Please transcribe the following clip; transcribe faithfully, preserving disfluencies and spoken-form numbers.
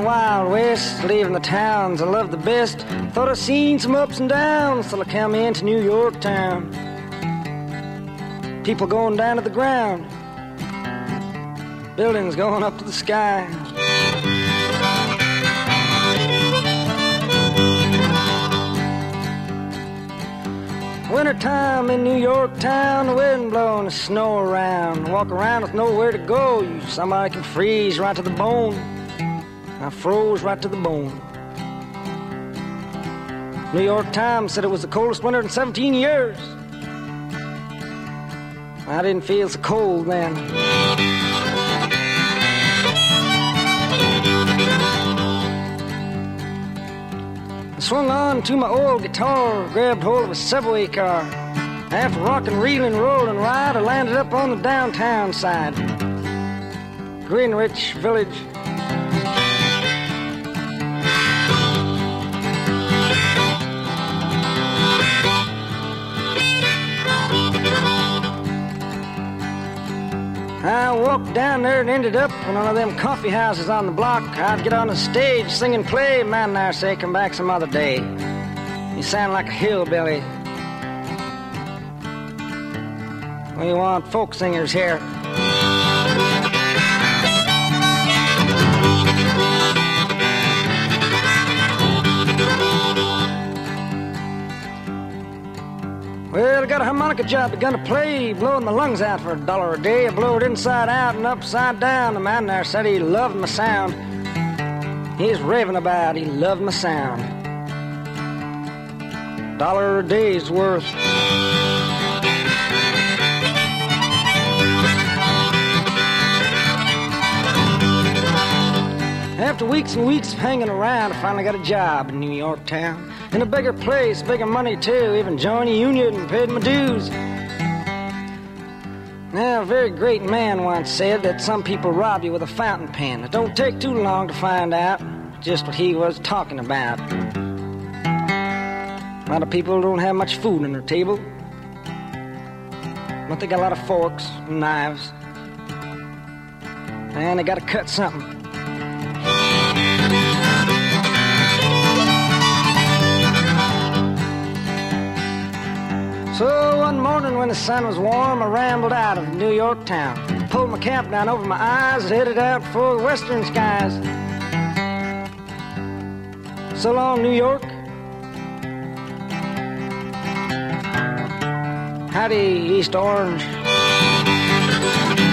the Wild West, leaving the towns I loved the best. Thought I'd seen some ups and downs till I come into New York town. People going down to the ground, buildings going up to the sky. Wintertime in New York town, the wind blowing the snow around. Walk around with nowhere to go, you somebody can freeze right to the bone. I froze right to the bone. New York Times said it was the coldest winter in seventeen years. I didn't feel so cold then. I swung on to my old guitar, grabbed hold of a subway car. After rocking, reeling, rolling ride, I landed up on the downtown side. Greenwich Village. I walked down there and ended up in one of them coffee houses on the block. I'd get on the stage, sing and play. Man, I say, come back some other day. You sound like a hillbilly. We want folk singers here. Well, I got a harmonica job, begun to play, blowing my lungs out for a dollar a day. I blew it inside out and upside down. The man there said he loved my sound. He's raving about he loved my sound. Dollar a day's worth. After weeks and weeks of hanging around, I finally got a job in New York town. In a bigger place, bigger money too, even joined a union and paid my dues. Now, a very great man once said that some people rob you with a fountain pen. It don't take too long to find out just what he was talking about. A lot of people don't have much food on their table, but they got a lot of forks and knives, and they got to cut something. So one morning when the sun was warm, I rambled out of New York town. Pulled my cap down over my eyes, headed out for the western skies. So long, New York. Howdy, East Orange.